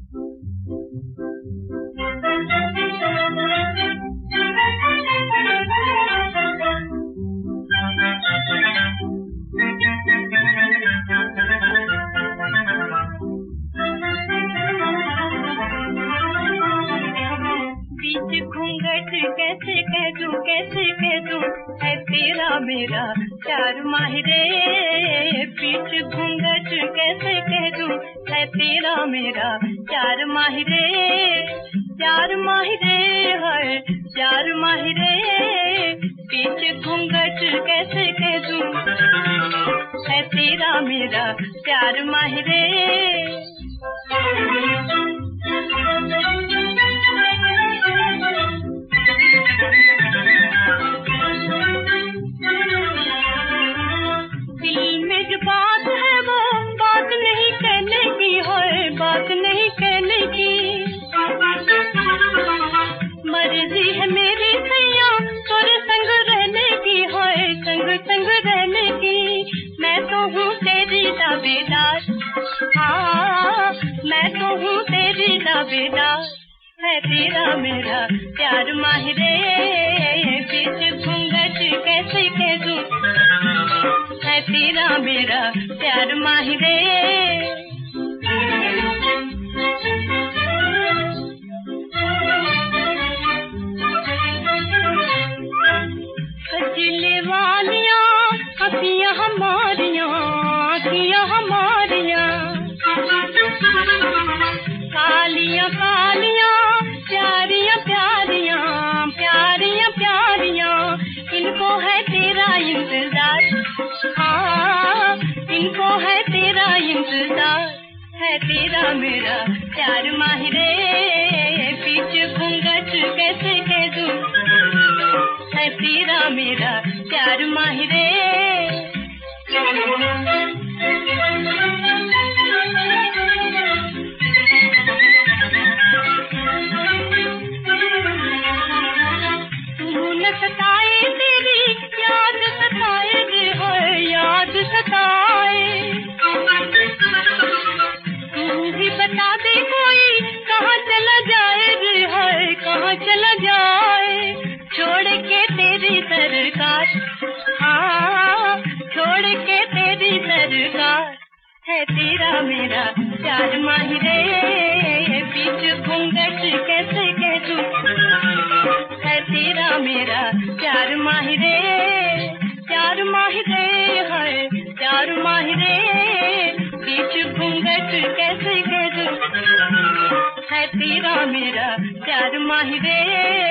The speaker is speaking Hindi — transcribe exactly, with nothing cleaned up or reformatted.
घूंघट कैसे कह दूं कैसे कह दूं है तेरा मेरा प्यार माहिरे। बीच घूंघट कैसे कह दूं है तेरा मेरा प्यार माहिरे। प्यार माहिरे है प्यार माहिरे। बीच घूंघट कैसे कह दूं है तेरा मेरा प्यार माहिरे। बात नहीं कहने की मर्जी है मेरी सैया तेरे संग रहने की है संग संग रहने की। मैं तो हूँ तेरी दावेदार हाँ मैं तो हूँ तेरी दावेदार है तेरा मेरा प्यार माहिरे। बीच घूंघट कैसे कह दूं है तेरा मेरा प्यार माहिरे। सजले वालियाँ अखियाँ हमारियाँ अखियाँ हमारियाँ कालियाँ कालियाँ प्यारियाँ प्यारियाँ प्यारियाँ प्यारियाँ इनको है तेरा इंतजार हाँ इनको है तेरा इंतजार है तेरा मेरा प्यार माहिरे। बीच घूंघट कैसे कह दूं है तेरा मेरा प्यार माहिरे। तू न सताए तेरी याद सताए रे है याद सताए। तू भी बता दे कोई कहाँ चला जाए रे है कहाँ चला जाए। छोड़ के तेरी सरकार हाँ छोड़ के तेरी सरकार है तेरा मेरा प्यार माहिरे। बीच घूंघट कैसे कह दूं है तेरा मेरा प्यार माहिरे। प्यार माहिरे है प्यार माहिरे। बीच घूंघट कैसे कह दूं है तेरा मेरा प्यार माहिरे।